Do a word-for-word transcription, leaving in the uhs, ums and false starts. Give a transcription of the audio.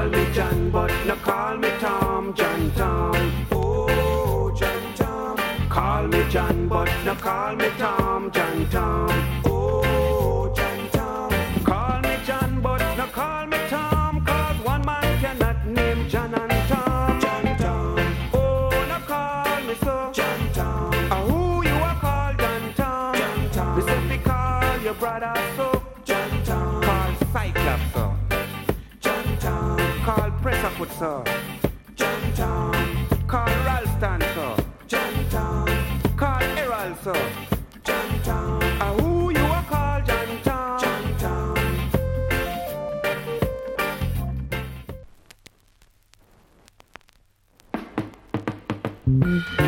call me John, but no call me Tom, John Tom. Oh, John Tom. Call me John, but no call me Tom, John Tom. Oh, John Tom. Call me John, but no call me Tom, cause one man cannot name John and Tom. John Tom. Oh, no call me so, John Tom. Uh, who you are called John Tom? John Tom. Me say fi call your brother so, John Tom. Call Cyclops so, John Tom. Call Pressure Foot so, John Tom. Call Ralston so, John Tom. Call Errol so, John Tom. Uh, who you are called John Tom? John Tom. Mm-hmm.